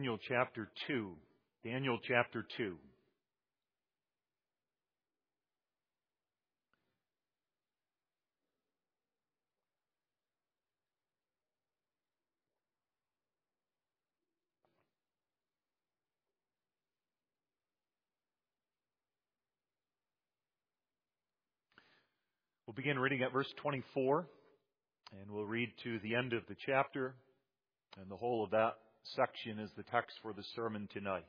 Daniel chapter 2. Daniel chapter 2. We'll begin reading at verse 24, and we'll read to the end of the chapter, and the whole of that section is the text for the sermon tonight.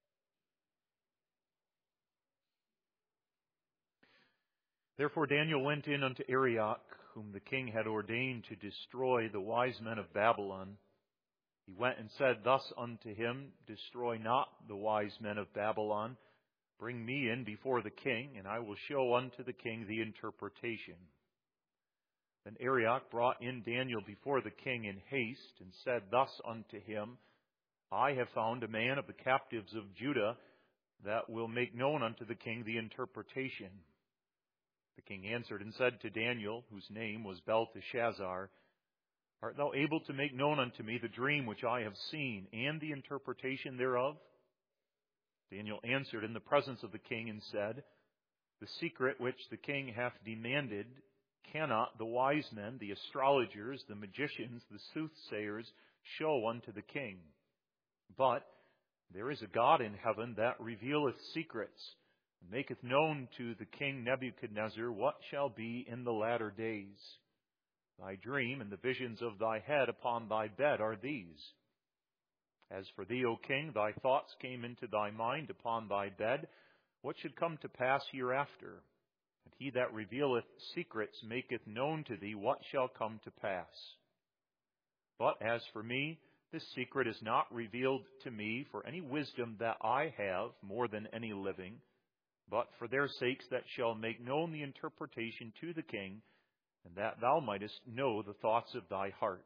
Therefore Daniel went in unto Arioch, whom the king had ordained to destroy the wise men of Babylon. He went and said thus unto him, Destroy not the wise men of Babylon. Bring me in before the king, and I will show unto the king the interpretation. Then Arioch brought in Daniel before the king in haste, and said thus unto him, I have found a man of the captives of Judah that will make known unto the king the interpretation. The king answered and said to Daniel, whose name was Belteshazzar, Art thou able to make known unto me the dream which I have seen, and the interpretation thereof? Daniel answered in the presence of the king and said, The secret which the king hath demanded cannot the wise men, the astrologers, the magicians, the soothsayers show unto the king. But there is a God in heaven that revealeth secrets, and maketh known to the king Nebuchadnezzar what shall be in the latter days. Thy dream and the visions of thy head upon thy bed are these. As for thee, O king, thy thoughts came into thy mind upon thy bed, what should come to pass hereafter? And he that revealeth secrets maketh known to thee what shall come to pass. But as for me, this secret is not revealed to me for any wisdom that I have more than any living, but for their sakes that shall make known the interpretation to the king, and that thou mightest know the thoughts of thy heart.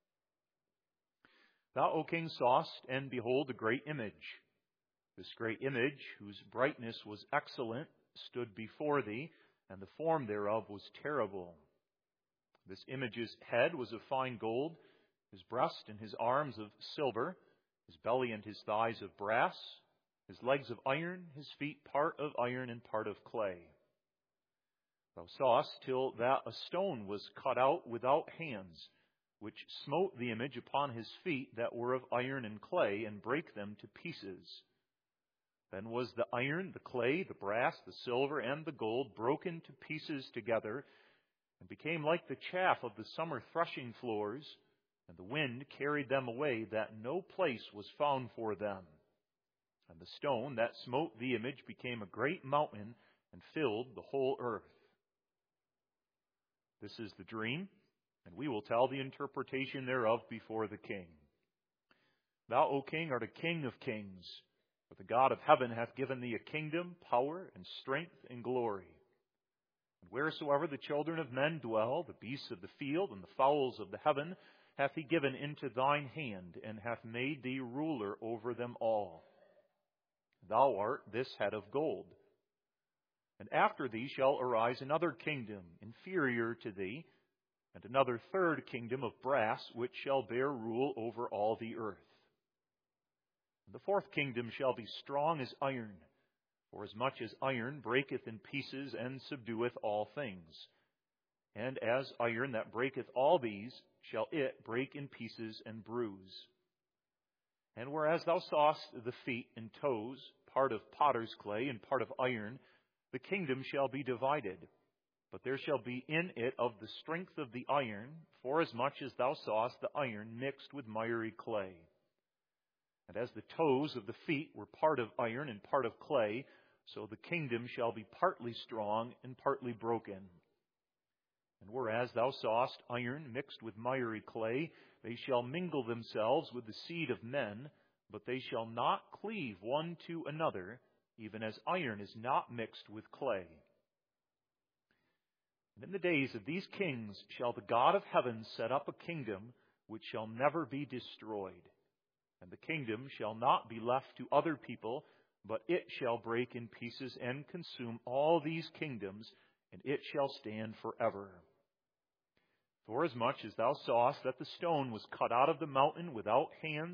Thou, O king, sawest, and behold, a great image. This great image, whose brightness was excellent, stood before thee, and the form thereof was terrible. This image's head was of fine gold, his breast and his arms of silver, his belly and his thighs of brass, his legs of iron, his feet part of iron and part of clay. Thou sawest till that a stone was cut out without hands, which smote the image upon his feet that were of iron and clay, and brake them to pieces. Then was the iron, the clay, the brass, the silver, and the gold broken to pieces together, and became like the chaff of the summer threshing floors, and the wind carried them away, that no place was found for them. And the stone that smote the image became a great mountain, and filled the whole earth. This is the dream, and we will tell the interpretation thereof before the king. Thou, O king, art a king of kings, for the God of heaven hath given thee a kingdom, power, and strength, and glory. And wheresoever the children of men dwell, the beasts of the field, and the fowls of the heaven, hath he given into thine hand, and hath made thee ruler over them all. Thou art this head of gold. And after thee shall arise another kingdom, inferior to thee, and another third kingdom of brass, which shall bear rule over all the earth. And the fourth kingdom shall be strong as iron, for as much as iron breaketh in pieces and subdueth all things. And as iron that breaketh all these, shall it break in pieces and bruise. And whereas thou sawest the feet and toes, part of potter's clay and part of iron, the kingdom shall be divided. But there shall be in it of the strength of the iron, forasmuch as thou sawest the iron mixed with miry clay. And as the toes of the feet were part of iron and part of clay, so the kingdom shall be partly strong and partly broken. And whereas thou sawest iron mixed with miry clay, they shall mingle themselves with the seed of men, but they shall not cleave one to another, even as iron is not mixed with clay. And in the days of these kings shall the God of heaven set up a kingdom which shall never be destroyed. And the kingdom shall not be left to other people, but it shall break in pieces and consume all these kingdoms, and it shall stand forever. Forasmuch as thou sawest that the stone was cut out of the mountain without hands,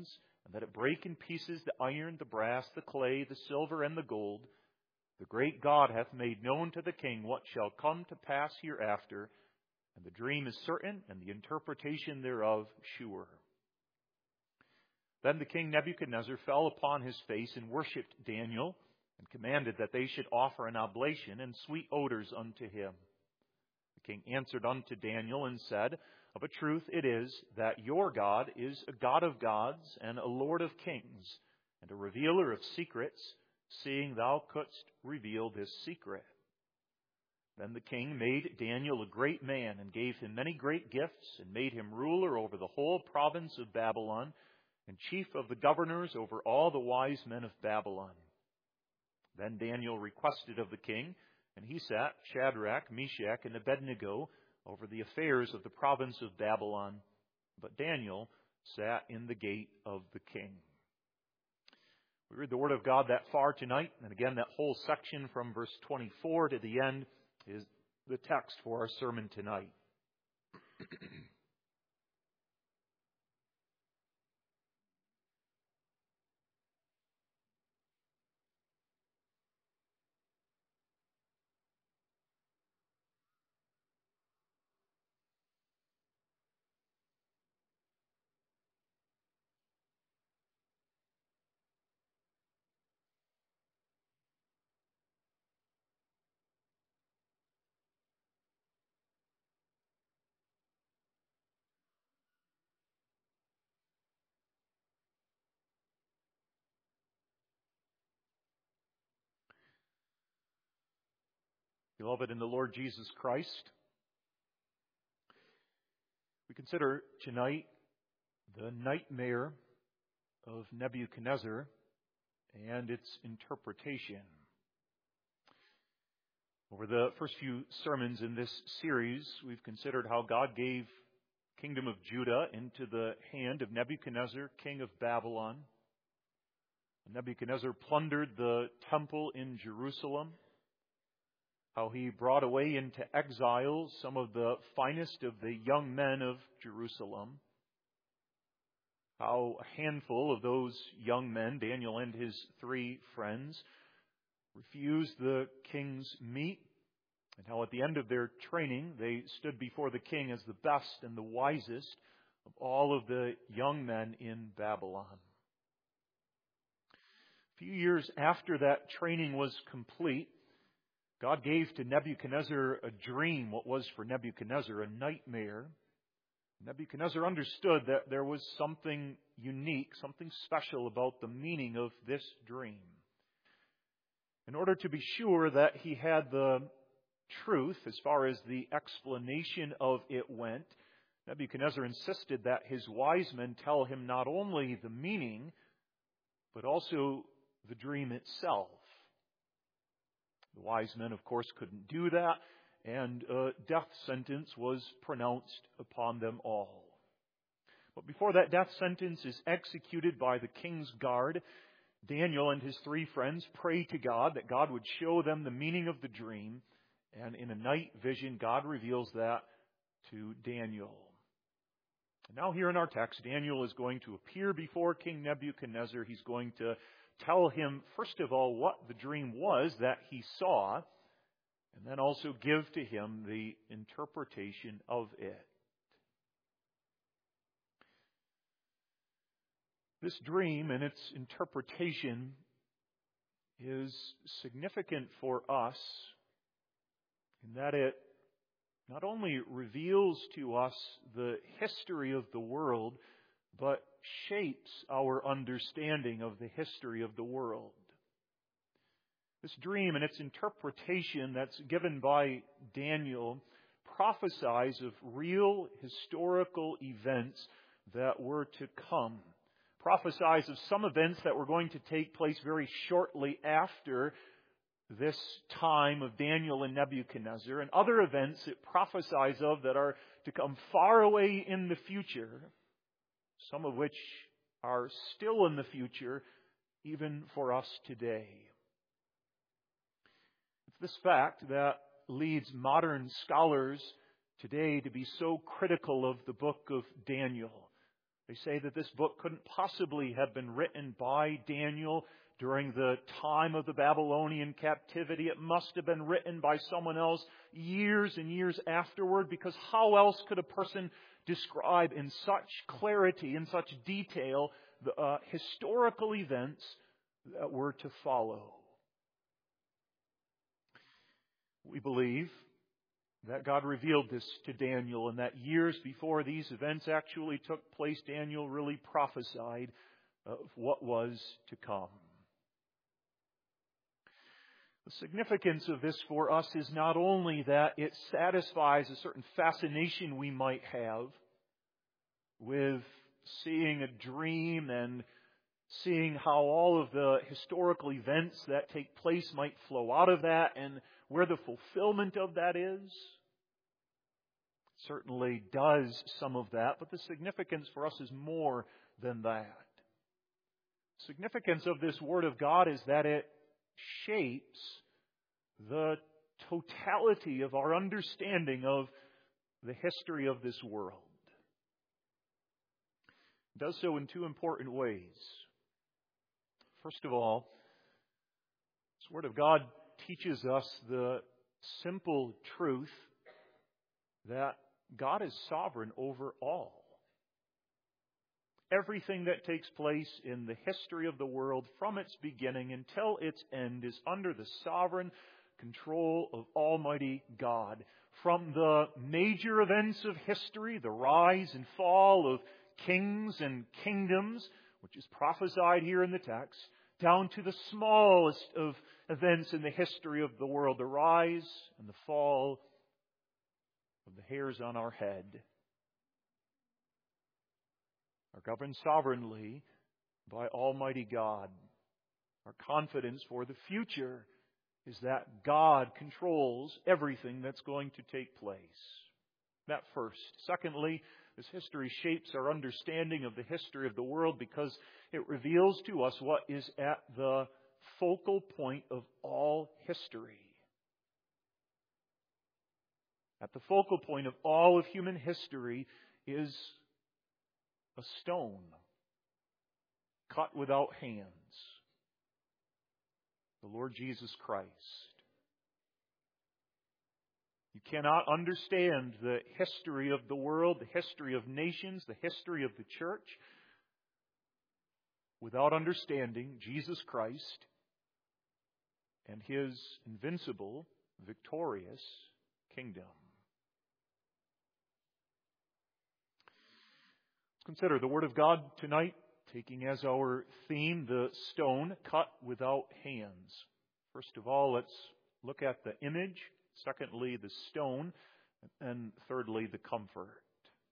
and that it break in pieces the iron, the brass, the clay, the silver, and the gold, the great God hath made known to the king what shall come to pass hereafter, and the dream is certain, and the interpretation thereof sure. Then the king Nebuchadnezzar fell upon his face and worshipped Daniel, and commanded that they should offer an oblation and sweet odors unto him. The king answered unto Daniel and said, Of a truth it is that your God is a God of gods and a Lord of kings, and a revealer of secrets, seeing thou couldst reveal this secret. Then the king made Daniel a great man, and gave him many great gifts, and made him ruler over the whole province of Babylon, and chief of the governors over all the wise men of Babylon. Then Daniel requested of the king, and he set Shadrach, Meshach, and Abednego over the affairs of the province of Babylon. But Daniel sat in the gate of the king. We read the Word of God that far tonight, and again that whole section from verse 24 to the end is the text for our sermon tonight. Beloved in the Lord Jesus Christ, we consider tonight the nightmare of Nebuchadnezzar and its interpretation. Over the first few sermons in this series, we've considered how God gave the kingdom of Judah into the hand of Nebuchadnezzar, king of Babylon. Nebuchadnezzar plundered the temple in Jerusalem. How he brought away into exile some of the finest of the young men of Jerusalem. How a handful of those young men, Daniel and his 3 friends, refused the king's meat, and how at the end of their training they stood before the king as the best and the wisest of all of the young men in Babylon. A few years after that training was complete, God gave to Nebuchadnezzar a dream, what was for Nebuchadnezzar a nightmare. Nebuchadnezzar understood that there was something unique, something special about the meaning of this dream. In order to be sure that he had the truth as far as the explanation of it went, Nebuchadnezzar insisted that his wise men tell him not only the meaning, but also the dream itself. The wise men, of course, couldn't do that, and a death sentence was pronounced upon them all. But before that death sentence is executed by the king's guard, Daniel and his 3 friends pray to God that God would show them the meaning of the dream, and in a night vision, God reveals that to Daniel. And now here in our text, Daniel is going to appear before King Nebuchadnezzar. He's going to tell him, first of all, what the dream was that he saw, and then also give to him the interpretation of it. This dream and its interpretation is significant for us in that it not only reveals to us the history of the world, but shapes our understanding of the history of the world. This dream and its interpretation that's given by Daniel prophesies of real historical events that were to come. Prophesies of some events that were going to take place very shortly after this time of Daniel and Nebuchadnezzar, and other events it prophesies of that are to come far away in the future, some of which are still in the future, even for us today. It's this fact that leads modern scholars today to be so critical of the book of Daniel. They say that this book couldn't possibly have been written by Daniel during the time of the Babylonian captivity. It must have been written by someone else years and years afterward, because how else could a person describe in such clarity, in such detail, the historical events that were to follow? We believe that God revealed this to Daniel, and that years before these events actually took place, Daniel really prophesied of what was to come. The significance of this for us is not only that it satisfies a certain fascination we might have with seeing a dream and seeing how all of the historical events that take place might flow out of that and where the fulfillment of that is. It certainly does some of that, but the significance for us is more than that. The significance of this Word of God is that it shapes the totality of our understanding of the history of this world. It does so in two important ways. First of all, this Word of God teaches us the simple truth that God is sovereign over all. Everything that takes place in the history of the world from its beginning until its end is under the sovereign control of Almighty God. From the major events of history, the rise and fall of kings and kingdoms, which is prophesied here in the text, down to the smallest of events in the history of the world, the rise and the fall of the hairs on our head, are governed sovereignly by Almighty God. Our confidence for the future is that God controls everything that's going to take place. That first. Secondly, this history shapes our understanding of the history of the world because it reveals to us what is at the focal point of all history. At the focal point of all of human history is a stone cut without hands. The Lord Jesus Christ. You cannot understand the history of the world, the history of nations, the history of the church without understanding Jesus Christ and His invincible, victorious kingdom. Let's consider the Word of God tonight, taking as our theme the stone cut without hands. First of all, let's look at the image. Secondly, the stone. And thirdly, the comfort.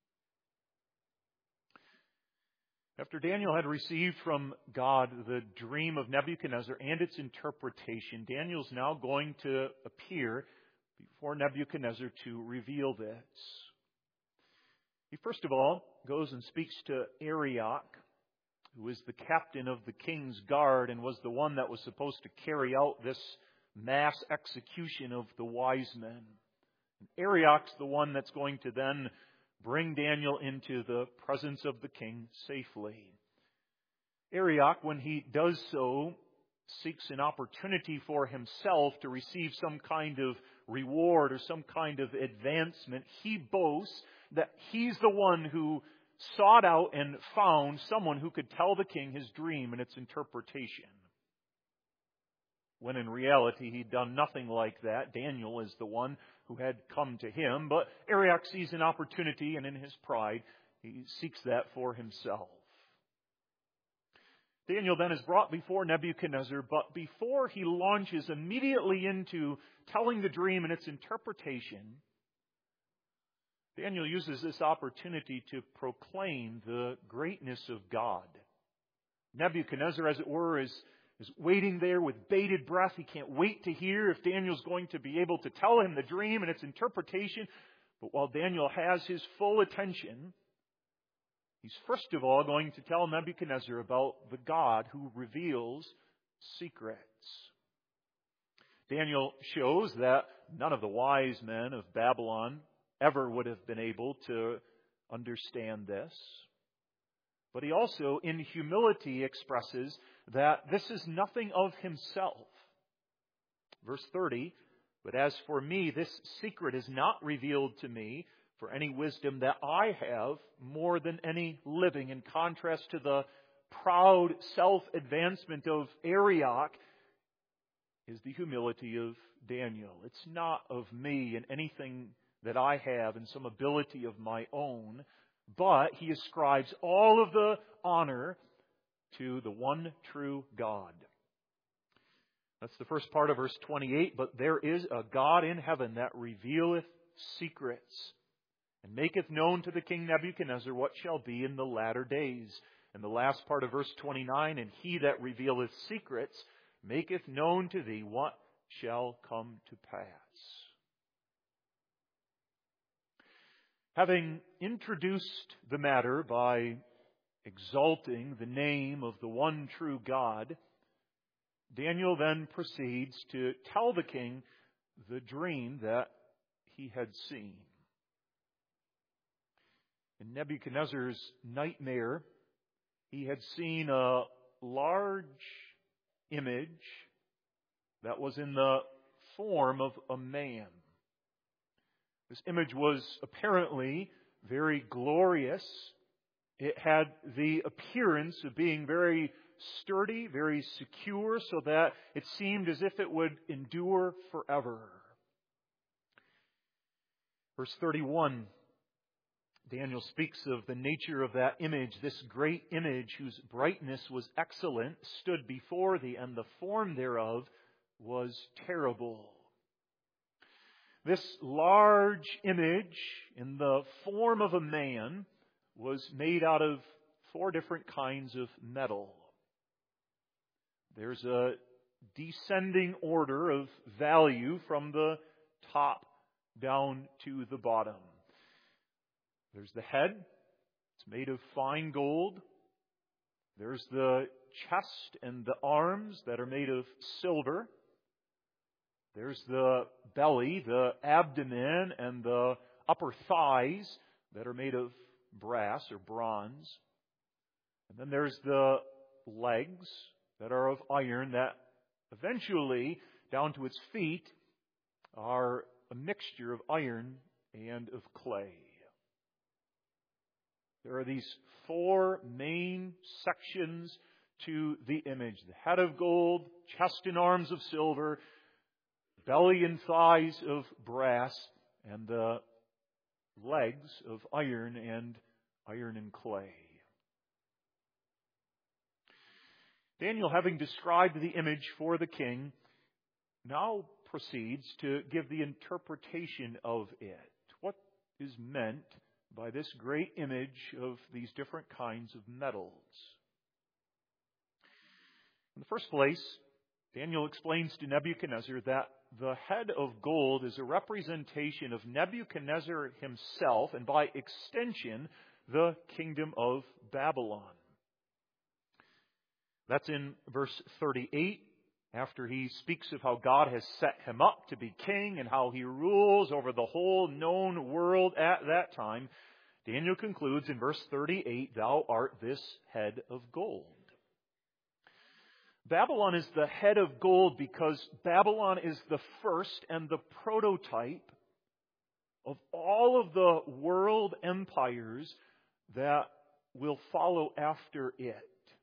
After Daniel had received from God the dream of Nebuchadnezzar and its interpretation, Daniel's now going to appear before Nebuchadnezzar to reveal this. He first of all goes and speaks to Arioch, who is the captain of the king's guard and was the one that was supposed to carry out this mass execution of the wise men. And Arioch's the one that's going to then bring Daniel into the presence of the king safely. Arioch, when he does so, seeks an opportunity for himself to receive some kind of reward or some kind of advancement. He boasts that he's the one who sought out and found someone who could tell the king his dream and its interpretation. When in reality he'd done nothing like that. Daniel is the one who had come to him. But Arioch sees an opportunity, and in his pride, he seeks that for himself. Daniel then is brought before Nebuchadnezzar, but before he launches immediately into telling the dream and its interpretation, Daniel uses this opportunity to proclaim the greatness of God. Nebuchadnezzar, as it were, is waiting there with bated breath. He can't wait to hear if Daniel's going to be able to tell him the dream and its interpretation. But while Daniel has his full attention, he's first of all going to tell Nebuchadnezzar about the God who reveals secrets. Daniel shows that none of the wise men of Babylon ever would have been able to understand this. But he also, in humility, expresses that this is nothing of himself. Verse 30, "But as for me, this secret is not revealed to me for any wisdom that I have more than any living." In contrast to the proud self-advancement of Arioch, is the humility of Daniel. It's not of me and anything that I have and some ability of my own, but he ascribes all of the honor to the one true God. That's the first part of verse 28. "But there is a God in heaven that revealeth secrets, and maketh known to the king Nebuchadnezzar what shall be in the latter days." And the last part of verse 29, "And he that revealeth secrets maketh known to thee what shall come to pass." Having introduced the matter by exalting the name of the one true God, Daniel then proceeds to tell the king the dream that he had seen. In Nebuchadnezzar's nightmare, he had seen a large image that was in the form of a man. This image was apparently very glorious. It had the appearance of being very sturdy, very secure, so that it seemed as if it would endure forever. Verse 31, Daniel speaks of the nature of that image. "This great image, whose brightness was excellent, stood before thee, and the form thereof was terrible." This large image in the form of a man was made out of 4 different kinds of metal. There's a descending order of value from the top down to the bottom. There's the head. It's made of fine gold. There's the chest and the arms that are made of silver. There's the belly, the abdomen, and the upper thighs that are made of brass or bronze. And then there's the legs that are of iron that eventually, down to its feet, are a mixture of iron and of clay. There are these 4 main sections to the image: the head of gold, chest and arms of silver, belly and thighs of brass, and the legs of iron and clay. Daniel, having described the image for the king, now proceeds to give the interpretation of it. What is meant by this great image of these different kinds of metals? In the first place, Daniel explains to Nebuchadnezzar that the head of gold is a representation of Nebuchadnezzar himself, and by extension, the kingdom of Babylon. That's in verse 38, after he speaks of how God has set him up to be king and how he rules over the whole known world at that time. Daniel concludes in verse 38, "Thou art this head of gold." Babylon is the head of gold because Babylon is the first and the prototype of all of the world empires that will follow after it.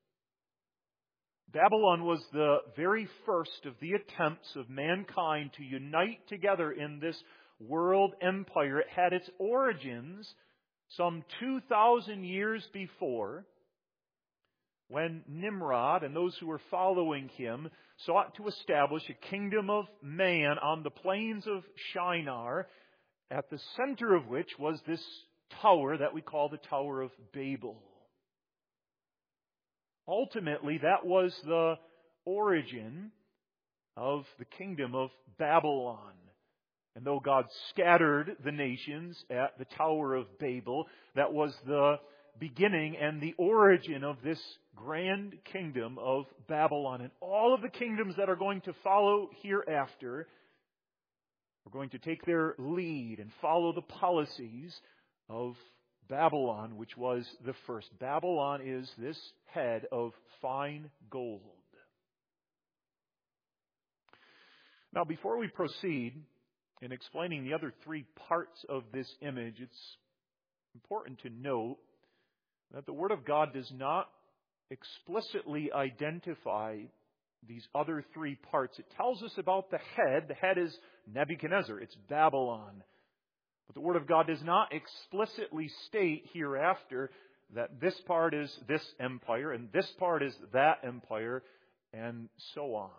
Babylon was the very first of the attempts of mankind to unite together in this world empire. It had its origins some 2,000 years before, when Nimrod and those who were following him sought to establish a kingdom of man on the plains of Shinar, at the center of which was this tower that we call the Tower of Babel. Ultimately, that was the origin of the kingdom of Babylon. And though God scattered the nations at the Tower of Babel, that was the beginning and the origin of this grand kingdom of Babylon. And all of the kingdoms that are going to follow hereafter are going to take their lead and follow the policies of Babylon, which was the first. Babylon is this head of fine gold. Now, before we proceed in explaining the other three parts of this image, it's important to note that the Word of God does not explicitly identify these other three parts. It tells us about the head. The head is Nebuchadnezzar. It's Babylon. But the Word of God does not explicitly state hereafter that this part is this empire and this part is that empire and so on.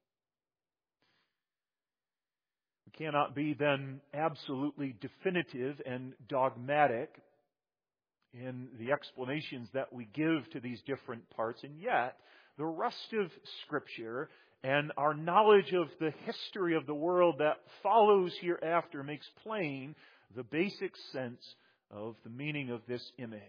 We cannot be then absolutely definitive and dogmatic in the explanations that we give to these different parts, and yet the rest of Scripture and our knowledge of the history of the world that follows hereafter makes plain the basic sense of the meaning of this image.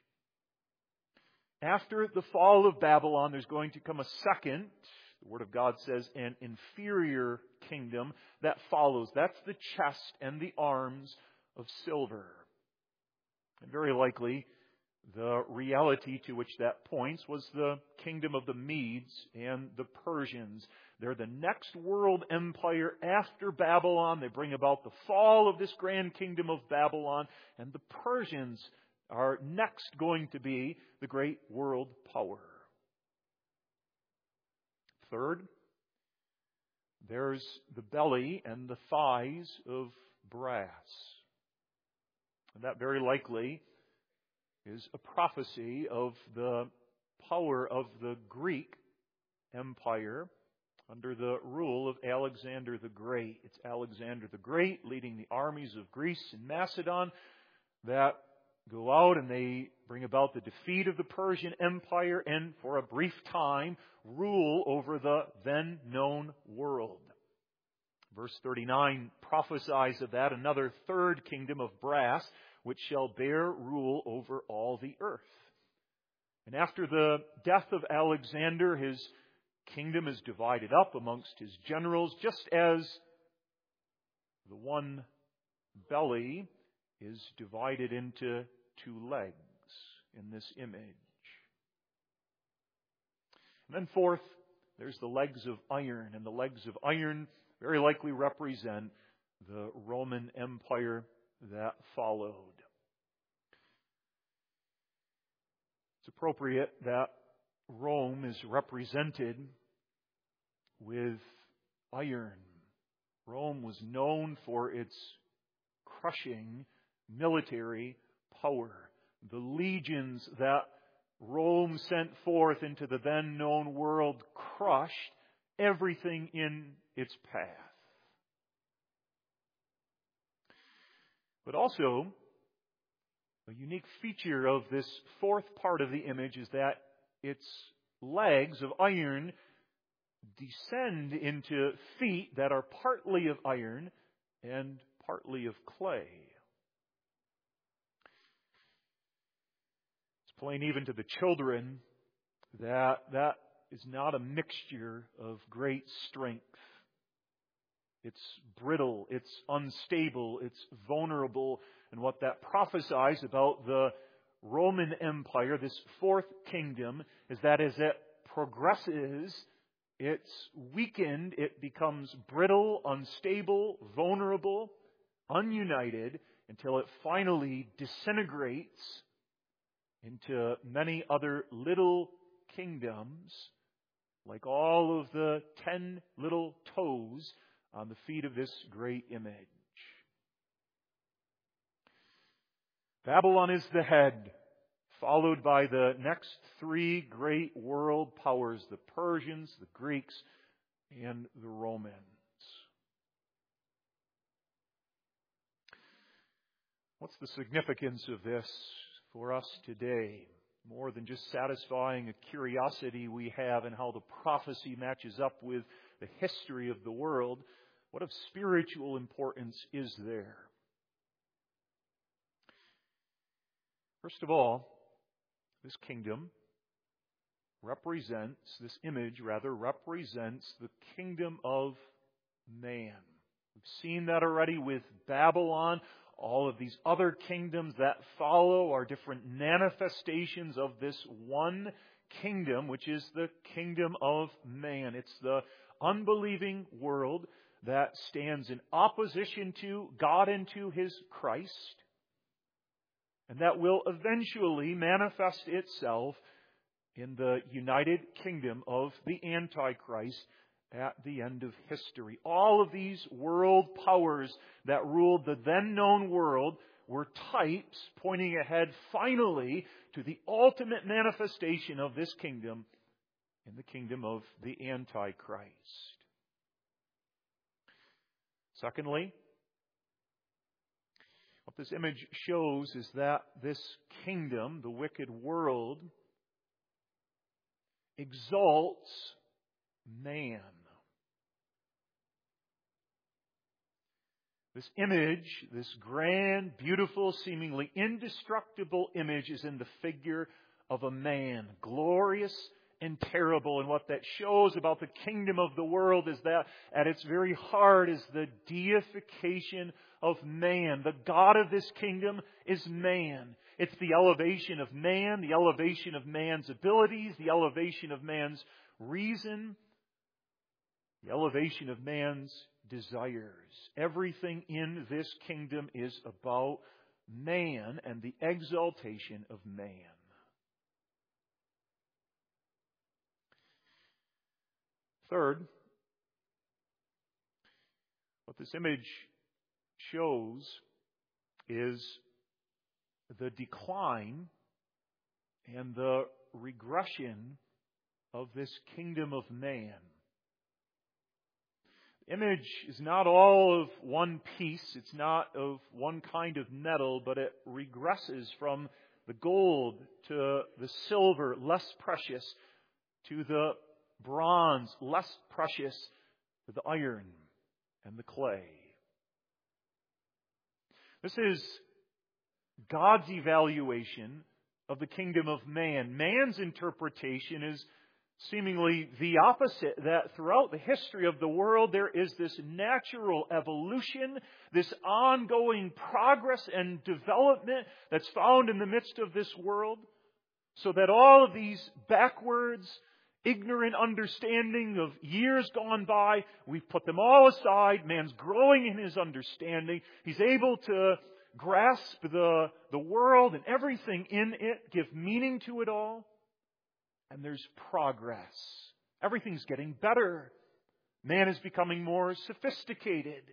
After the fall of Babylon, there's going to come a second, the Word of God says, an inferior kingdom that follows. That's the chest and the arms of silver. And very likely, the reality to which that points was the kingdom of the Medes and the Persians. They're the next world empire after Babylon. They bring about the fall of this grand kingdom of Babylon. And the Persians are next going to be the great world power. Third, there's the belly and the thighs of brass. And that very likely is a prophecy of the power of the Greek Empire under the rule of Alexander the Great. It's Alexander the Great leading the armies of Greece and Macedon that go out and they bring about the defeat of the Persian Empire and for a brief time rule over the then known world. Verse 39 prophesies of that, another third kingdom of brass, which shall bear rule over all the earth. And after the death of Alexander, his kingdom is divided up amongst his generals, just as the one belly is divided into two legs in this image. And then fourth, there's the legs of iron, and the legs of iron very likely represent the Roman Empire that followed. It's appropriate that Rome is represented with iron. Rome was known for its crushing military power. The legions that Rome sent forth into the then known world crushed everything in its path. But also, a unique feature of this fourth part of the image is that its legs of iron descend into feet that are partly of iron and partly of clay. It's plain even to the children that is not a mixture of great strength. It's brittle, it's unstable, it's vulnerable. And what that prophesies about the Roman Empire, this fourth kingdom, is that as it progresses, it's weakened, it becomes brittle, unstable, vulnerable, ununited, until it finally disintegrates into many other little kingdoms, like all of the 10 little toes on the feet of this great image. Babylon is the head, followed by the next three great world powers, the Persians, the Greeks, and the Romans. What's the significance of this for us today? More than just satisfying a curiosity we have in how the prophecy matches up with the history of the world, what of spiritual importance is there? First of all, this kingdom represents, this image rather, represents the kingdom of man. We've seen that already with Babylon. All of these other kingdoms that follow are different manifestations of this one kingdom, which is the kingdom of man. It's the unbelieving world that stands in opposition to God and to His Christ, and that will eventually manifest itself in the united kingdom of the Antichrist at the end of history. All of these world powers that ruled the then known world were types pointing ahead finally to the ultimate manifestation of this kingdom in the kingdom of the Antichrist. Secondly, what this image shows is that this kingdom, the wicked world, exalts man. This image, this grand, beautiful, seemingly indestructible image is in the figure of a man, glorious and terrible. And what that shows about the kingdom of the world is that at its very heart is the deification of man. The God of this kingdom is man. It's the elevation of man, the elevation of man's abilities, the elevation of man's reason, the elevation of man's desires. Everything in this kingdom is about man and the exaltation of man. Third, what this image shows is the decline and the regression of this kingdom of man. The image is not all of one piece, it's not of one kind of metal, but it regresses from the gold to the silver, less precious, to the bronze, less precious, to the iron and the clay. This is God's evaluation of the kingdom of man. Man's interpretation is seemingly the opposite, that throughout the history of the world there is this natural evolution, this ongoing progress and development that's found in the midst of this world, so that all of these backwards, ignorant understanding of years gone by, we've put them all aside. Man's growing in his understanding. He's able to grasp the world and everything in it, give meaning to it all. And there's progress. Everything's getting better. Man is becoming more sophisticated.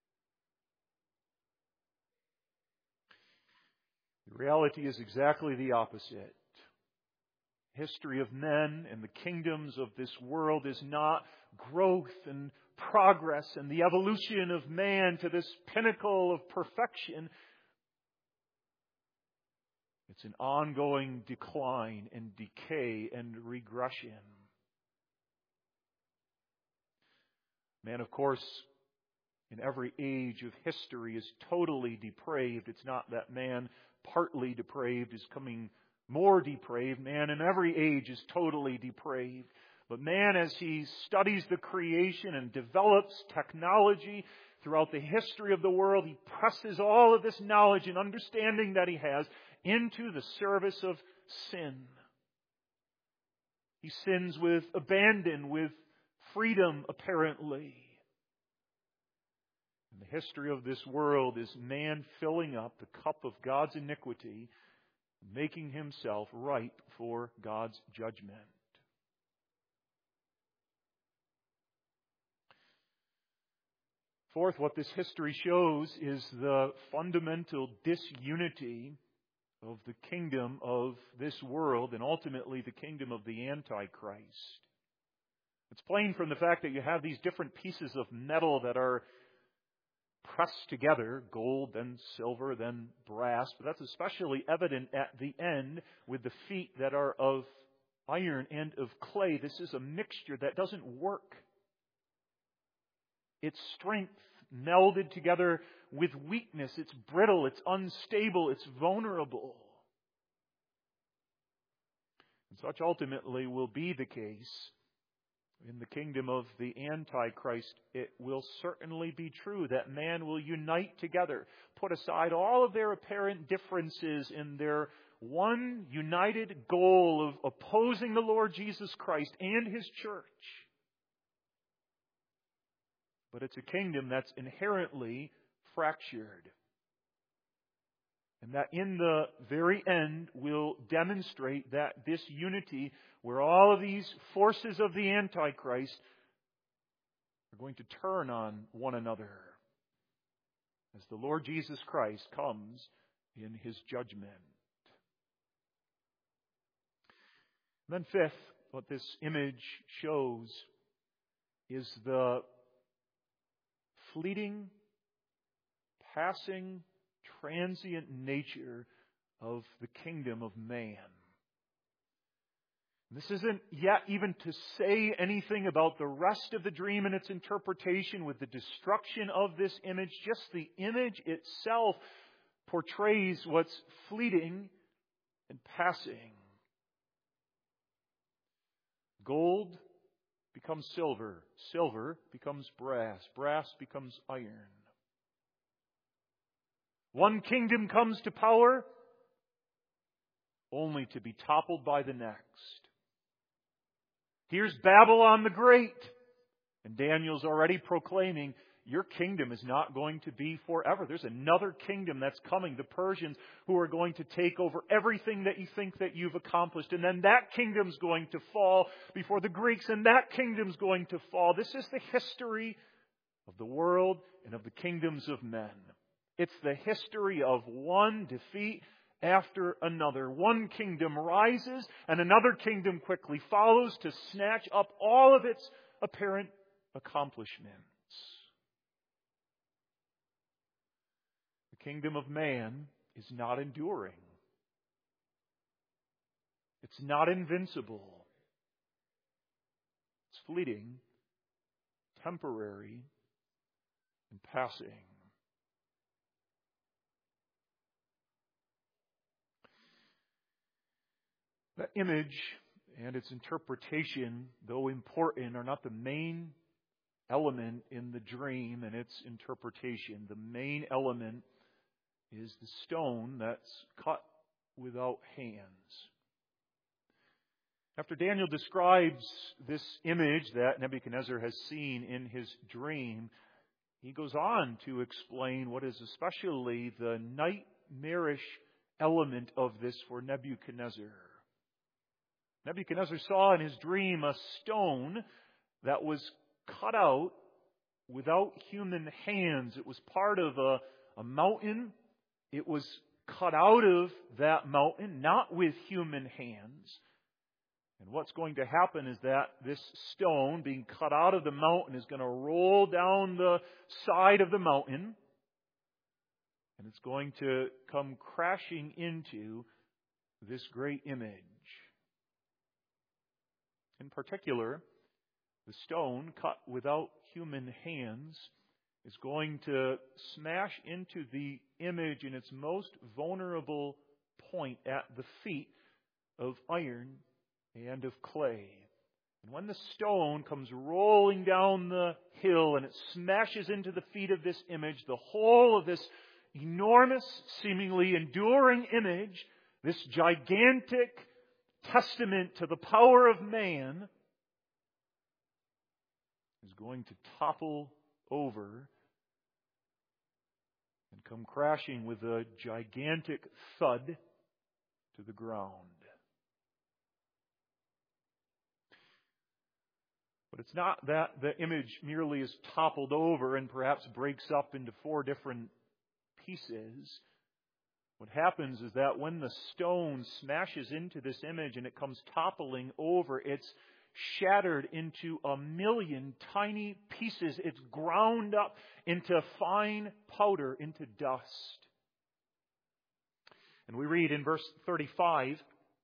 The reality is exactly the opposite. History of men and the kingdoms of this world is not growth and progress and the evolution of man to this pinnacle of perfection. It's an ongoing decline and decay and regression. Man, of course, in every age of history is totally depraved. It's not that man, partly depraved, is coming more depraved. Man in every age is totally depraved. But man, as he studies the creation and develops technology throughout the history of the world, he presses all of this knowledge and understanding that he has into the service of sin. He sins with abandon, with freedom, apparently. And the history of this world is man filling up the cup of God's iniquity, making himself ripe for God's judgment. Fourth, what this history shows is the fundamental disunity of the kingdom of this world and ultimately the kingdom of the Antichrist. It's plain from the fact that you have these different pieces of metal that are pressed together, gold, then silver, then brass, but that's especially evident at the end with the feet that are of iron and of clay. This is a mixture that doesn't work. Its strength melded together with weakness. It's brittle, it's unstable, it's vulnerable. And such ultimately will be the case In the kingdom of the Antichrist, it will certainly be true that man will unite together, put aside all of their apparent differences in their one united goal of opposing the Lord Jesus Christ and His church. But it's a kingdom that's inherently fractured. And that in the very end will demonstrate that this unity, where all of these forces of the Antichrist are going to turn on one another as the Lord Jesus Christ comes in His judgment. And then fifth, what this image shows is the fleeting, passing, transient nature of the kingdom of man. This isn't yet even to say anything about the rest of the dream and its interpretation with the destruction of this image. Just the image itself portrays what's fleeting and passing. Gold becomes silver. Silver becomes brass. Brass becomes iron. One kingdom comes to power only to be toppled by the next. Here's Babylon the Great. And Daniel's already proclaiming, your kingdom is not going to be forever. There's another kingdom that's coming, the Persians, who are going to take over everything that you think that you've accomplished. And then that kingdom's going to fall before the Greeks, and that kingdom's going to fall. This is the history of the world and of the kingdoms of men. It's the history of one defeat after another. One kingdom rises and another kingdom quickly follows to snatch up all of its apparent accomplishments. The kingdom of man is not enduring. It's not invincible. It's fleeting, temporary, and passing. The image and its interpretation, though important, are not the main element in the dream and its interpretation. The main element is the stone that's cut without hands. After Daniel describes this image that Nebuchadnezzar has seen in his dream, he goes on to explain what is especially the nightmarish element of this for Nebuchadnezzar. Nebuchadnezzar saw in his dream a stone that was cut out without human hands. It was part of a mountain. It was cut out of that mountain, not with human hands. And what's going to happen is that this stone being cut out of the mountain is going to roll down the side of the mountain, and it's going to come crashing into this great image. In particular, the stone cut without human hands is going to smash into the image in its most vulnerable point at the feet of iron and of clay. And when the stone comes rolling down the hill and it smashes into the feet of this image, the whole of this enormous, seemingly enduring image, this gigantic testament to the power of man, is going to topple over and come crashing with a gigantic thud to the ground. But it's not that the image merely is toppled over and perhaps breaks up into 4 different pieces. What happens is that when the stone smashes into this image and it comes toppling over, it's shattered into 1,000,000 tiny pieces. It's ground up into fine powder, into dust. And we read in verse 35,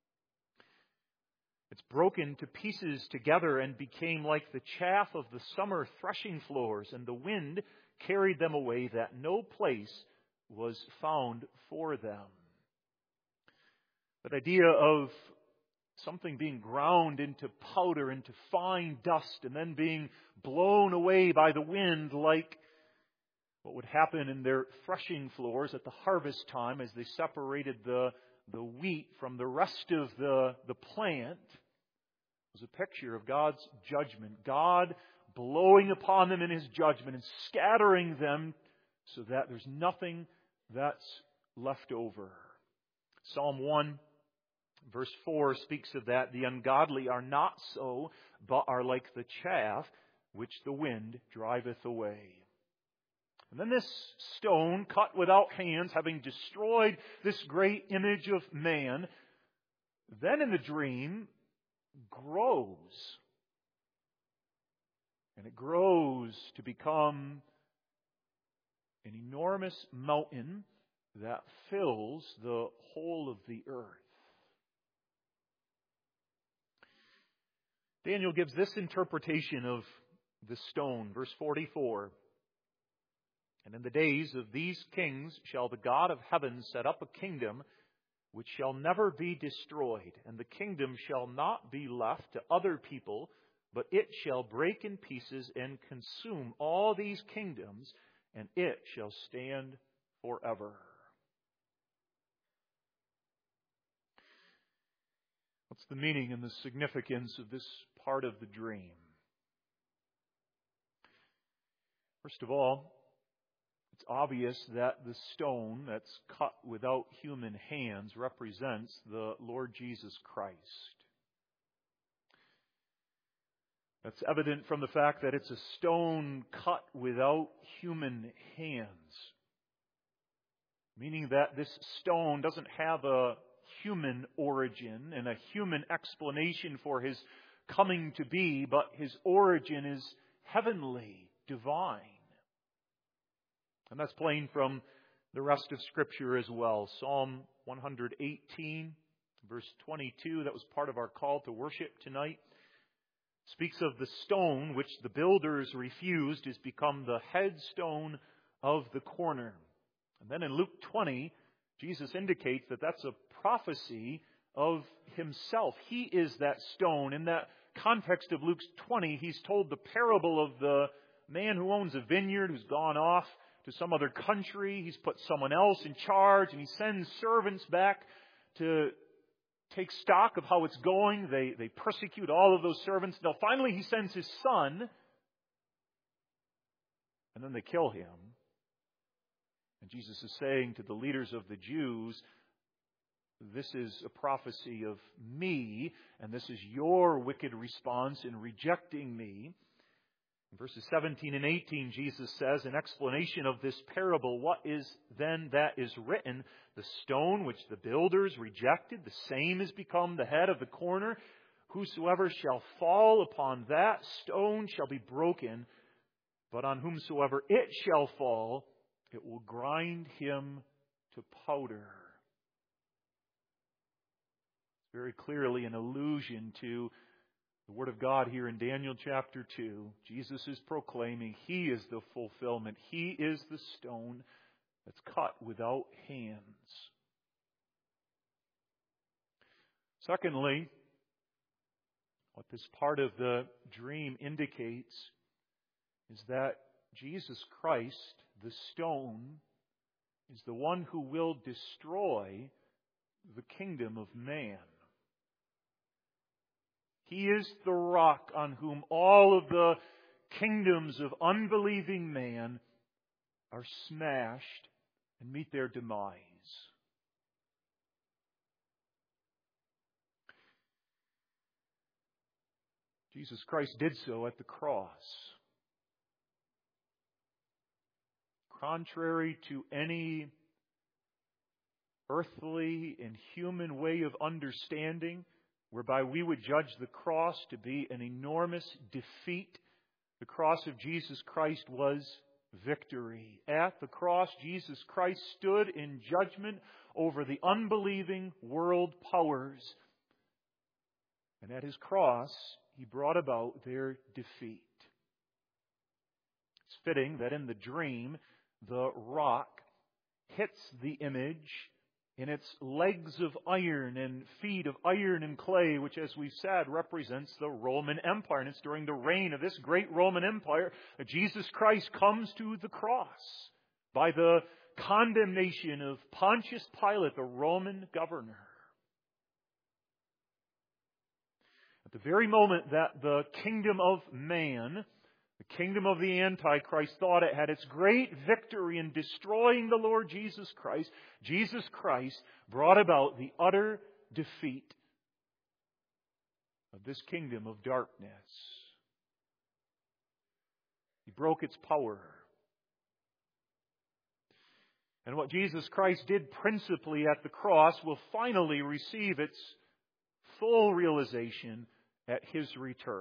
it's broken to pieces together and became like the chaff of the summer threshing floors, and the wind carried them away, that no place was found for them. That idea of something being ground into powder, into fine dust, and then being blown away by the wind like what would happen in their threshing floors at the harvest time as they separated the wheat from the rest of the plant. It was a picture of God's judgment. God blowing upon them in His judgment and scattering them so that there's nothing that's left over. Psalm 1, verse 4 speaks of that. The ungodly are not so, but are like the chaff which the wind driveth away. And then this stone, cut without hands, having destroyed this great image of man, then in the dream grows. And it grows to become an enormous mountain that fills the whole of the earth. Daniel gives this interpretation of the stone, verse 44. And in the days of these kings shall the God of heaven set up a kingdom which shall never be destroyed, and the kingdom shall not be left to other people, but it shall break in pieces and consume all these kingdoms, and it shall stand forever. What's the meaning and the significance of this part of the dream? First of all, it's obvious that the stone that's cut without human hands represents the Lord Jesus Christ. That's evident from the fact that it's a stone cut without human hands. Meaning that this stone doesn't have a human origin and a human explanation for His coming to be, but His origin is heavenly, divine. And that's plain from the rest of Scripture as well. Psalm 118, verse 22, that was part of our call to worship tonight, speaks of the stone which the builders refused has become the headstone of the corner. And then in Luke 20, Jesus indicates that that's a prophecy of Himself. He is that stone. In that context of Luke 20, He's told the parable of the man who owns a vineyard who's gone off to some other country. He's put someone else in charge, and he sends servants back to take stock of how it's going. They persecute all of those servants. Now finally he sends his son, and then they kill him. And Jesus is saying to the leaders of the Jews, this is a prophecy of me, and this is your wicked response in rejecting me. In verses 17 and 18, Jesus says, in explanation of this parable, what is then that is written? The stone which the builders rejected, the same has become the head of the corner. Whosoever shall fall upon that stone shall be broken, but on whomsoever it shall fall, it will grind him to powder. Very clearly an allusion to the Word of God here in Daniel chapter 2. Jesus is proclaiming He is the fulfillment. He is the stone that's cut without hands. Secondly, what this part of the dream indicates is that Jesus Christ, the stone, is the one who will destroy the kingdom of man. He is the rock on whom all of the kingdoms of unbelieving man are smashed and meet their demise. Jesus Christ did so at the cross. Contrary to any earthly and human way of understanding, whereby we would judge the cross to be an enormous defeat, the cross of Jesus Christ was victory. At the cross, Jesus Christ stood in judgment over the unbelieving world powers. And at His cross, He brought about their defeat. It's fitting that in the dream, the rock hits the image in its legs of iron and feet of iron and clay, which, as we've said, represents the Roman Empire. And it's during the reign of this great Roman Empire that Jesus Christ comes to the cross by the condemnation of Pontius Pilate, the Roman governor. At the very moment that the kingdom of man, the kingdom of the Antichrist, thought it had its great victory in destroying the Lord Jesus Christ brought about the utter defeat of this kingdom of darkness. He broke its power. And what Jesus Christ did principally at the cross will finally receive its full realization at His return.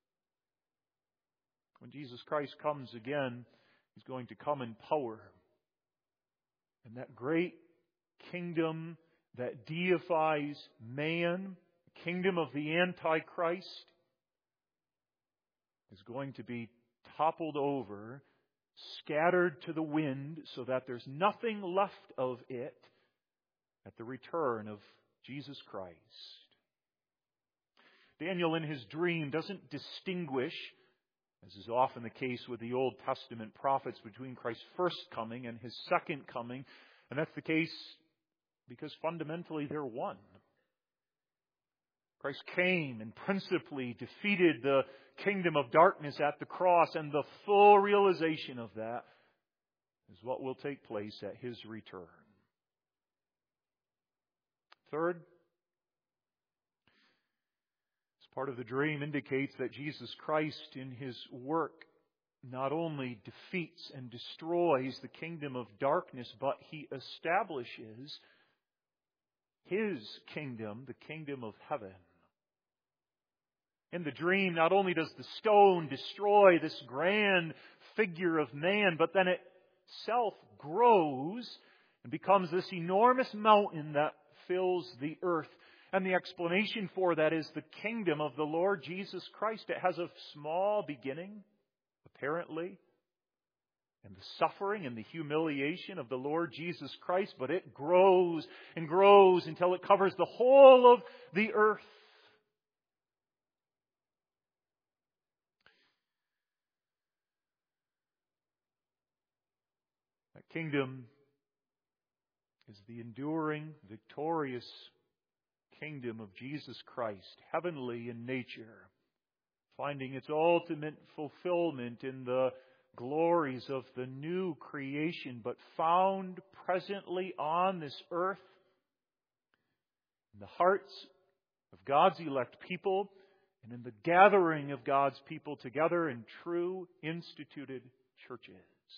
When Jesus Christ comes again, He's going to come in power. And that great kingdom that deifies man, the kingdom of the Antichrist, is going to be toppled over, scattered to the wind, so that there's nothing left of it at the return of Jesus Christ. Daniel in his dream doesn't distinguish, as is often the case with the Old Testament prophets, between Christ's first coming and His second coming. And that's the case because fundamentally they're one. Christ came and principally defeated the kingdom of darkness at the cross, and the full realization of that is what will take place at His return. Third, part of the dream indicates that Jesus Christ in His work not only defeats and destroys the kingdom of darkness, but He establishes His kingdom, the kingdom of heaven. In the dream, not only does the stone destroy this grand figure of man, but then it itself grows and becomes this enormous mountain that fills the earth. And the explanation for that is the kingdom of the Lord Jesus Christ. It has a small beginning, apparently, in the suffering and the humiliation of the Lord Jesus Christ, but it grows and grows until it covers the whole of the earth. That kingdom is the enduring, victorious kingdom of Jesus Christ, heavenly in nature, finding its ultimate fulfillment in the glories of the new creation, but found presently on this earth in the hearts of God's elect people and in the gathering of God's people together in true instituted churches.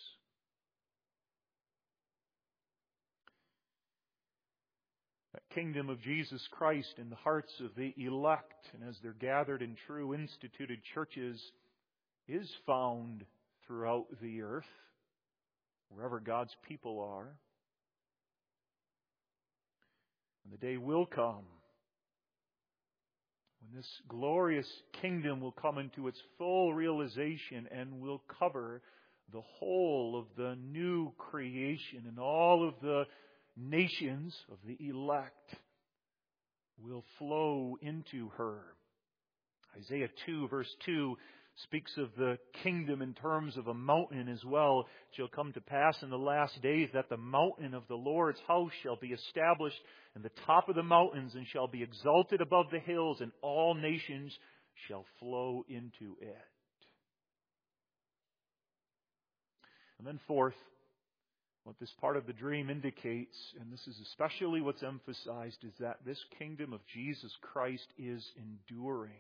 That kingdom of Jesus Christ in the hearts of the elect, and as they're gathered in true instituted churches, is found throughout the earth, wherever God's people are. And the day will come when this glorious kingdom will come into its full realization and will cover the whole of the new creation, and all of the nations of the elect will flow into her. Isaiah 2 verse 2 speaks of the kingdom in terms of a mountain as well. It shall come to pass in the last days that the mountain of the Lord's house shall be established in the top of the mountains, and shall be exalted above the hills, and all nations shall flow into it. And then fourth, what this part of the dream indicates, and this is especially what's emphasized, is that this kingdom of Jesus Christ is enduring.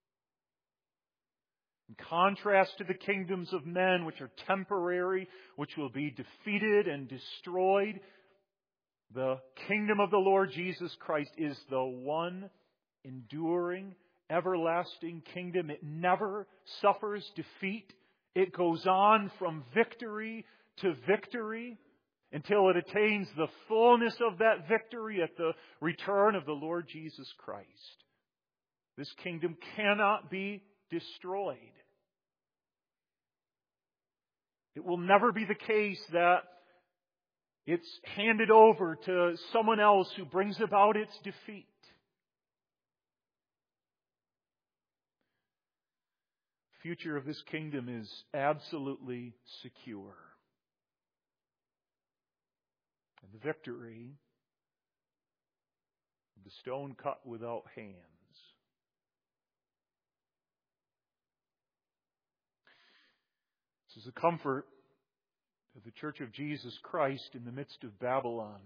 In contrast to the kingdoms of men, which are temporary, which will be defeated and destroyed, the kingdom of the Lord Jesus Christ is the one enduring, everlasting kingdom. It never suffers defeat. It goes on from victory to victory until it attains the fullness of that victory at the return of the Lord Jesus Christ. This kingdom cannot be destroyed. It will never be the case that It's handed over to someone else who brings about its defeat. The future of this kingdom is absolutely secure. And the victory of the stone cut without hands. This is the comfort of the Church of Jesus Christ in the midst of Babylon.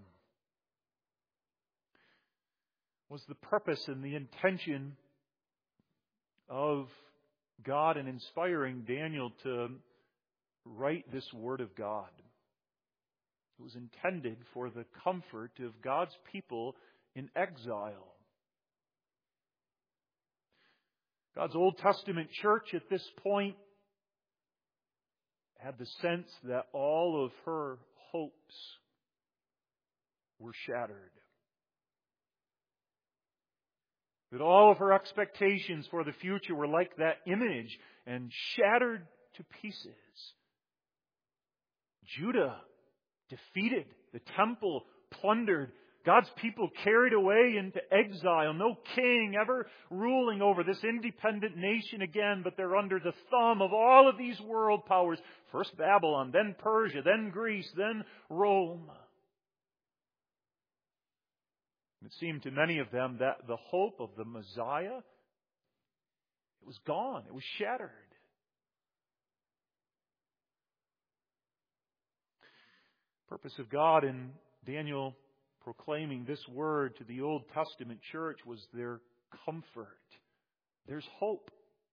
Was the purpose and the intention of God in inspiring Daniel to write this Word of God. It was intended for the comfort of God's people in exile. God's Old Testament church at this point had the sense that all of her hopes were shattered. That all of her expectations for the future were like that image and shattered to pieces. Judah defeated, the temple plundered, God's people carried away into exile. No king ever ruling over this independent nation again, but they're under the thumb of all of these world powers. First Babylon, then Persia, then Greece, then Rome. It seemed to many of them that the hope of the Messiah, it was gone. It was shattered. The purpose of God in Daniel proclaiming this word to the Old Testament church was their comfort. There's hope.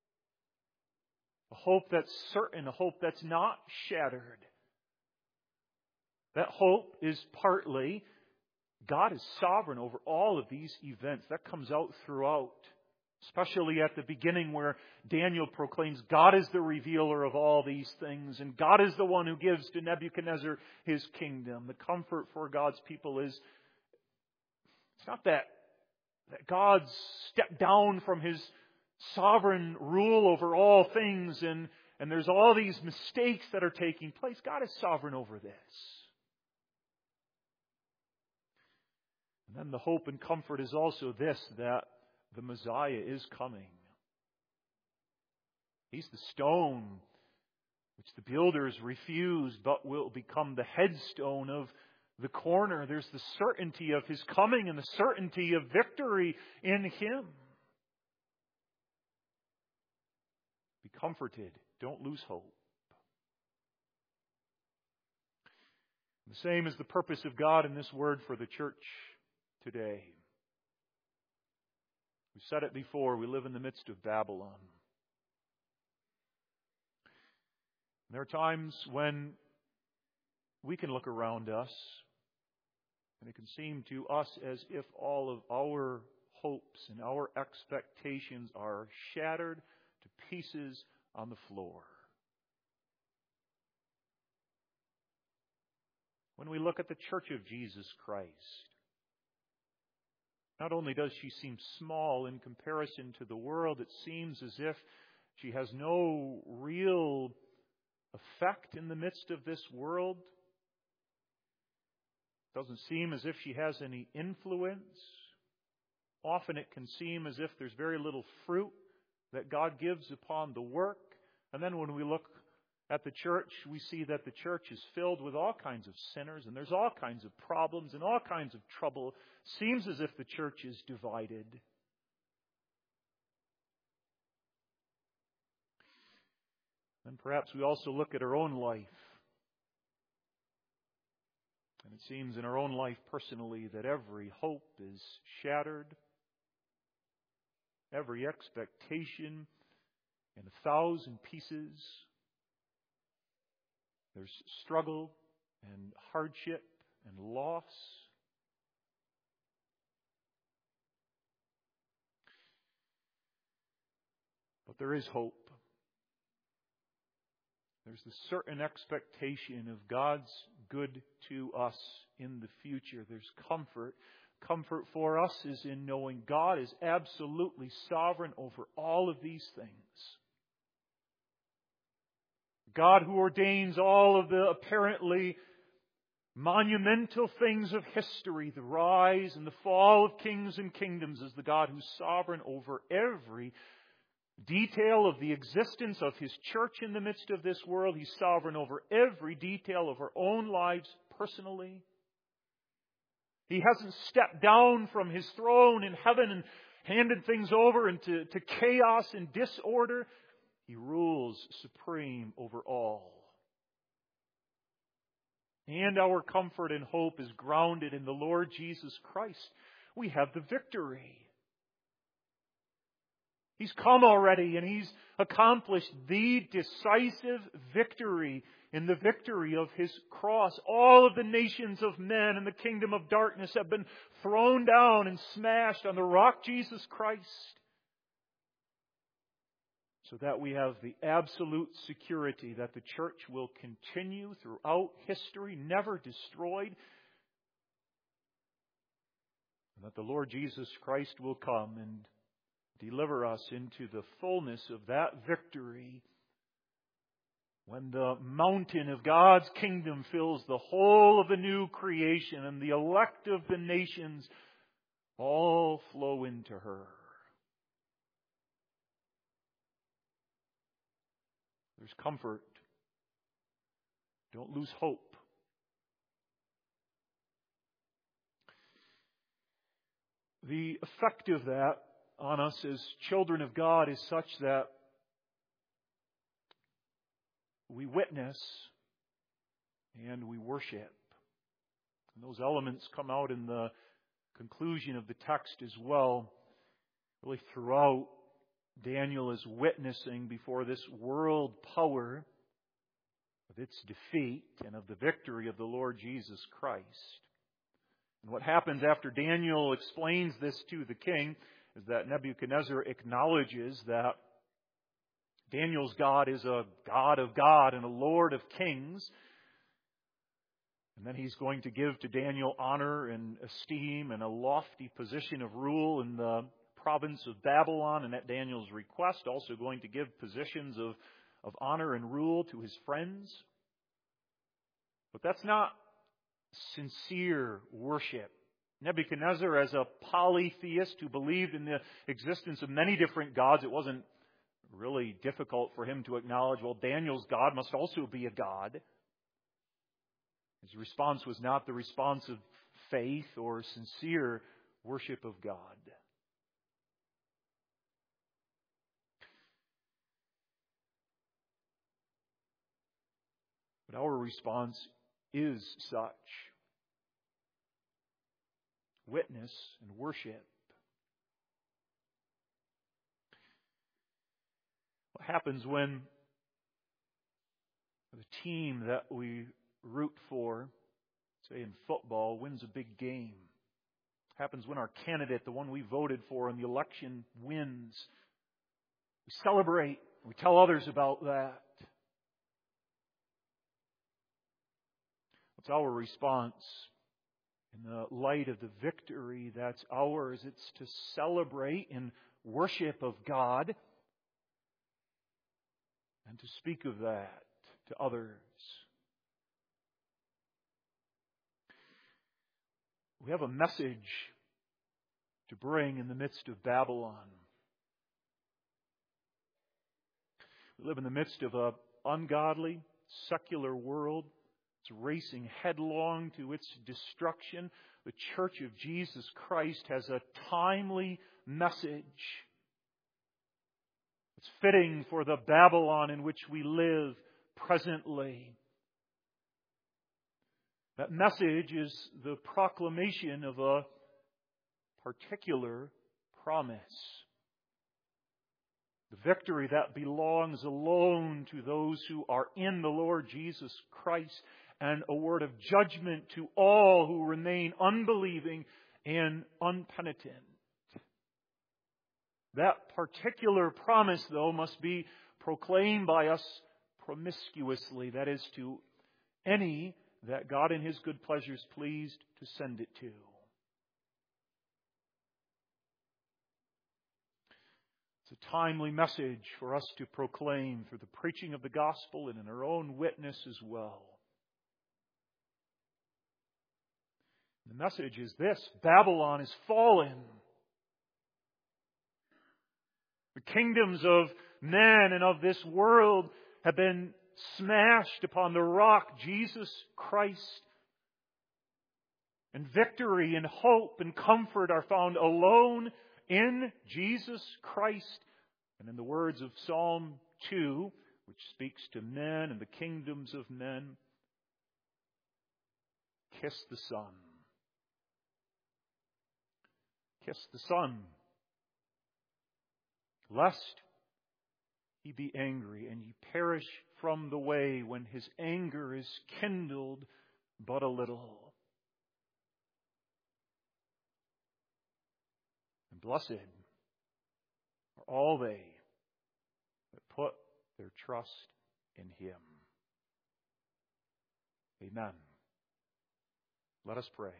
A hope that's certain, a hope that's not shattered. That hope is partly God is sovereign over all of these events. That comes out throughout, especially at the beginning where Daniel proclaims God is the revealer of all these things, and God is the one who gives to Nebuchadnezzar his kingdom. The comfort for God's people is, it's not that God's stepped down from his sovereign rule over all things and there's all these mistakes that are taking place. God is sovereign over this. And then the hope and comfort is also this, that the Messiah is coming. He's the stone which the builders refused, but will become the headstone of the corner. There's the certainty of his coming and the certainty of victory in him. Be comforted. Don't lose hope. The same is the purpose of God in this word for the church today. We've said it before, we live in the midst of Babylon. There are times when we can look around us and it can seem to us as if all of our hopes and our expectations are shattered to pieces on the floor. When we look at the Church of Jesus Christ, not only does she seem small in comparison to the world, it seems as if she has no real effect in the midst of this world. It doesn't seem as if she has any influence. Often it can seem as if there's very little fruit that God gives upon the work. And then when we look at the church, we see that the church is filled with all kinds of sinners, and there's all kinds of problems and all kinds of trouble. Seems as if the church is divided. And perhaps we also look at our own life. And it seems in our own life personally that every hope is shattered. Every expectation in 1,000 pieces. There's struggle and hardship and loss. But there is hope. There's the certain expectation of God's good to us in the future. There's comfort. Comfort for us is in knowing God is absolutely sovereign over all of these things. God who ordains all of the apparently monumental things of history, the rise and the fall of kings and kingdoms, as the God who's sovereign over every detail of the existence of His church in the midst of this world. He's sovereign over every detail of our own lives personally. He hasn't stepped down from His throne in heaven and handed things over into chaos and disorder. He rules supreme over all. And our comfort and hope is grounded in the Lord Jesus Christ. We have the victory. He's come already and He's accomplished the decisive victory in the victory of His cross. All of the nations of men and the kingdom of darkness have been thrown down and smashed on the rock Jesus Christ, so that we have the absolute security that the church will continue throughout history, never destroyed, and that the Lord Jesus Christ will come and deliver us into the fullness of that victory when the mountain of God's kingdom fills the whole of the new creation and the elect of the nations all flow into her. There's comfort. Don't lose hope. The effect of that on us as children of God is such that we witness and we worship. And those elements come out in the conclusion of the text as well. Really throughout, Daniel is witnessing before this world power of its defeat and of the victory of the Lord Jesus Christ. And what happens after Daniel explains this to the king is that Nebuchadnezzar acknowledges that Daniel's God is a God of God and a Lord of kings. And then he's going to give to Daniel honor and esteem and a lofty position of rule in the province of Babylon, and at Daniel's request, also going to give positions of honor and rule to his friends. But that's not sincere worship. Nebuchadnezzar, as a polytheist who believed in the existence of many different gods, it wasn't really difficult for him to acknowledge, well, Daniel's God must also be a God. His response was not the response of faith or sincere worship of God. But our response is such. Witness and worship. What happens when the team that we root for, say in football, wins a big game? What happens when our candidate, the one we voted for in the election, wins? We celebrate. We tell others about that. What's our response in the light of the victory that's ours? It's to celebrate in worship of God and to speak of that to others. We have a message to bring in the midst of Babylon. We live in the midst of an ungodly, secular world. It's racing headlong to its destruction. The Church of Jesus Christ has a timely message. It's fitting for the Babylon in which we live presently. That message is the proclamation of a particular promise. The victory that belongs alone to those who are in the Lord Jesus Christ, and a word of judgment to all who remain unbelieving and unpenitent. That particular promise, though, must be proclaimed by us promiscuously, that is, to any that God in His good pleasure is pleased to send it to. It's a timely message for us to proclaim through the preaching of the gospel and in our own witness as well. The message is this: Babylon is fallen. The kingdoms of men and of this world have been smashed upon the rock, Jesus Christ. And victory and hope and comfort are found alone in Jesus Christ. And in the words of Psalm 2, which speaks to men and the kingdoms of men, kiss the Son. Kiss the Son, lest he be angry and ye perish from the way when his anger is kindled but a little. And blessed are all they that put their trust in him. Amen. Let us pray.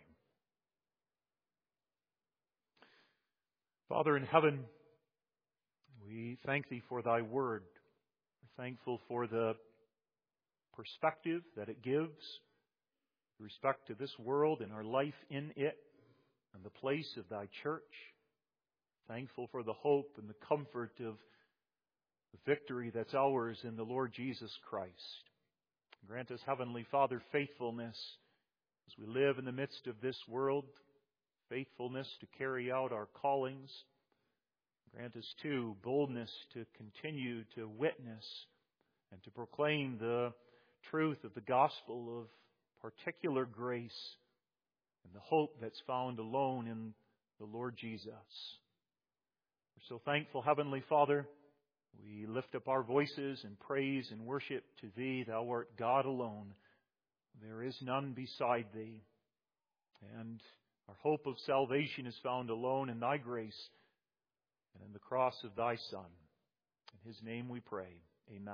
Father in heaven, we thank Thee for Thy Word. We're thankful for the perspective that it gives with respect to this world and our life in it and the place of Thy church. Thankful for the hope and the comfort of the victory that's ours in the Lord Jesus Christ. Grant us, Heavenly Father, faithfulness as we live in the midst of this world, faithfulness to carry out our callings. Grant us, too, boldness to continue to witness and to proclaim the truth of the gospel of particular grace and the hope that's found alone in the Lord Jesus. We're so thankful, Heavenly Father. We lift up our voices in praise and worship to Thee. Thou art God alone. There is none beside Thee. And our hope of salvation is found alone in Thy grace and in the cross of Thy Son. In His name we pray. Amen.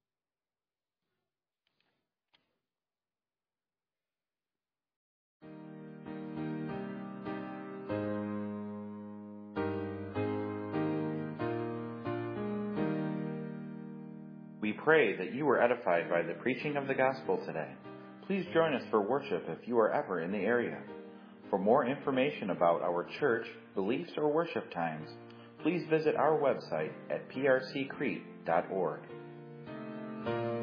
We pray that you were edified by the preaching of the gospel today. Please join us for worship if you are ever in the area. For more information about our church, beliefs, or worship times, please visit our website at prccrete.org.